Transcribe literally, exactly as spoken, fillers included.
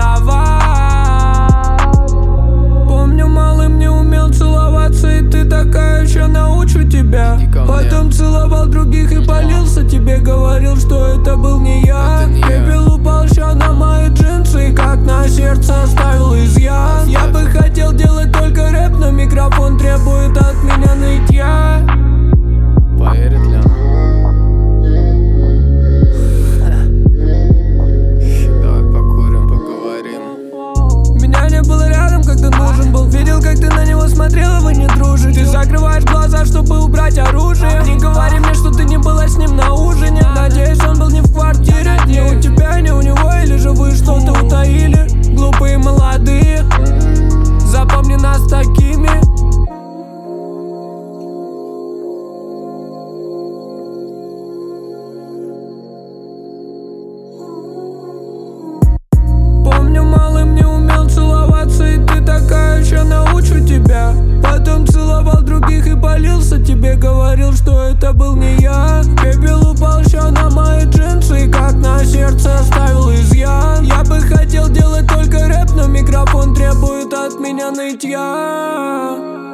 давай. Помню, малым не умел целоваться, и ты такая: ща научу тебя. Потом целовал других и палился, тебе говорил, что это был не я. Пепел упал ща на мои джинсы, и как на сердце оставил изъян. Я бы хотел делать только рэп, но микрофон требует от меня нытья. Поверит ли она? Давай покурим, поговорим. Меня не было рядом, когда нужен был. Видел, как ты на него смотрела, вы не дружите. Ты закрываешь глаза, чтобы убрать оружие. Не говори мне, что ты не была с ним на ужине. Надеюсь, он был не в квартире. Не у тебя, не у него, или же вы что-то утаили? Глупые молодые, запомни нас такими. Помню, малым не умел целоваться, и ты такая: ща научу тебя. Потом целовал других и палился, тебе говорил, что это был не я. Пепел упал ща на мои джинсы, и как на сердце оставил изъян. Я бы хотел делать только рэп, но микрофон требует от меня нытья.